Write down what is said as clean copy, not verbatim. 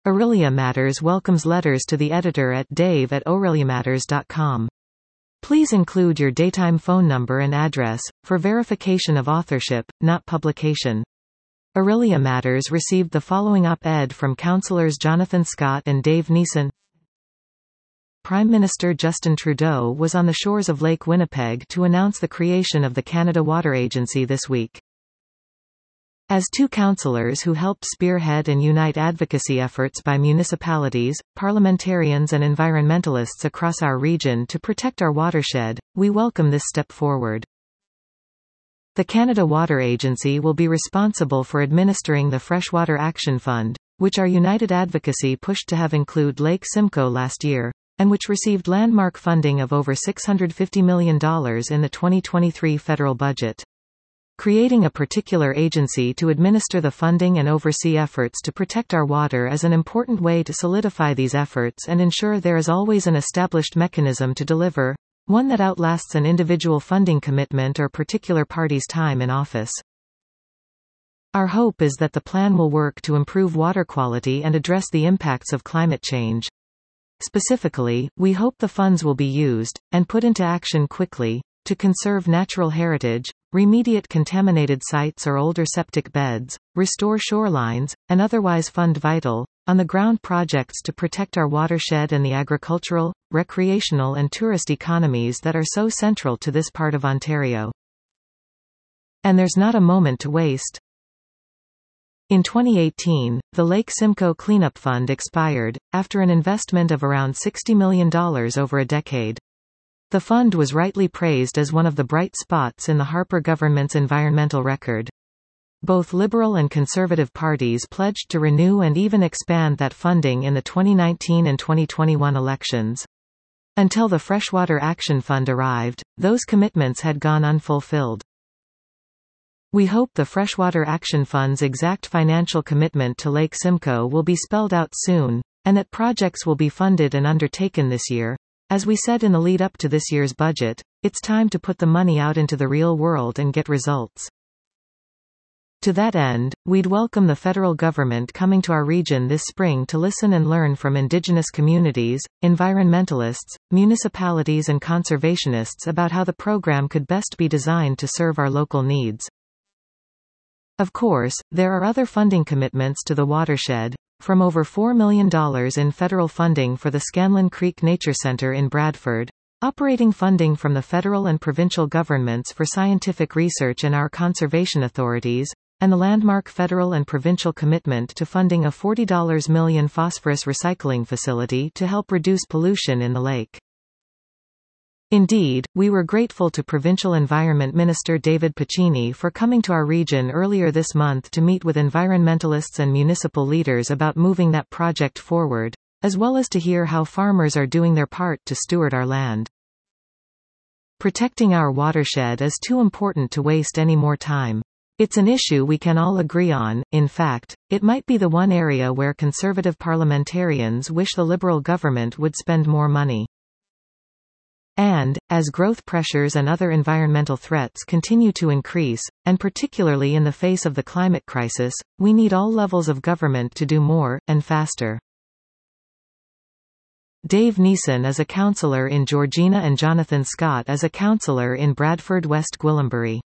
Aurelia Matters welcomes letters to the editor at dave@aureliamatters.com. Please include your daytime phone number and address, for verification of authorship, not publication. Aurelia Matters received the following op-ed from Councillors Jonathan Scott and Dave Neeson. Prime Minister Justin Trudeau was on the shores of Lake Winnipeg to announce the creation of the Canada Water Agency this week. As two councillors who helped spearhead and unite advocacy efforts by municipalities, parliamentarians and environmentalists across our region to protect our watershed, we welcome this step forward. The Canada Water Agency will be responsible for administering the Freshwater Action Fund, which our united advocacy pushed to have include Lake Simcoe last year, and which received landmark funding of over $650 million in the 2023 federal budget. Creating a particular agency to administer the funding and oversee efforts to protect our water is an important way to solidify these efforts and ensure there is always an established mechanism to deliver, one that outlasts an individual funding commitment or particular party's time in office. Our hope is that the plan will work to improve water quality and address the impacts of climate change. Specifically, we hope the funds will be used, and put into action quickly, to conserve natural heritage, remediate contaminated sites or older septic beds, restore shorelines, and otherwise fund vital, on-the-ground projects to protect our watershed and the agricultural, recreational and tourist economies that are so central to this part of Ontario. And there's not a moment to waste. In 2018, the Lake Simcoe Cleanup Fund expired, after an investment of around $60 million over a decade. The fund was rightly praised as one of the bright spots in the Harper government's environmental record. Both Liberal and Conservative parties pledged to renew and even expand that funding in the 2019 and 2021 elections. Until the Freshwater Action Fund arrived, those commitments had gone unfulfilled. We hope the Freshwater Action Fund's exact financial commitment to Lake Simcoe will be spelled out soon, and that projects will be funded and undertaken this year. As we said in the lead-up to this year's budget, it's time to put the money out into the real world and get results. To that end, we'd welcome the federal government coming to our region this spring to listen and learn from Indigenous communities, environmentalists, municipalities and conservationists about how the program could best be designed to serve our local needs. Of course, there are other funding commitments to the watershed, from over $4 million in federal funding for the Scanlon Creek Nature Center in Bradford, operating funding from the federal and provincial governments for scientific research and our conservation authorities, and the landmark federal and provincial commitment to funding a $40 million phosphorus recycling facility to help reduce pollution in the lake. Indeed, we were grateful to Provincial Environment Minister David Piccini for coming to our region earlier this month to meet with environmentalists and municipal leaders about moving that project forward, as well as to hear how farmers are doing their part to steward our land. Protecting our watershed is too important to waste any more time. It's an issue we can all agree on. In fact, it might be the one area where Conservative parliamentarians wish the Liberal government would spend more money. And, as growth pressures and other environmental threats continue to increase, and particularly in the face of the climate crisis, we need all levels of government to do more, and faster. Dave Neeson is a councillor in Georgina and Jonathan Scott is a councillor in Bradford West Gwillimbury.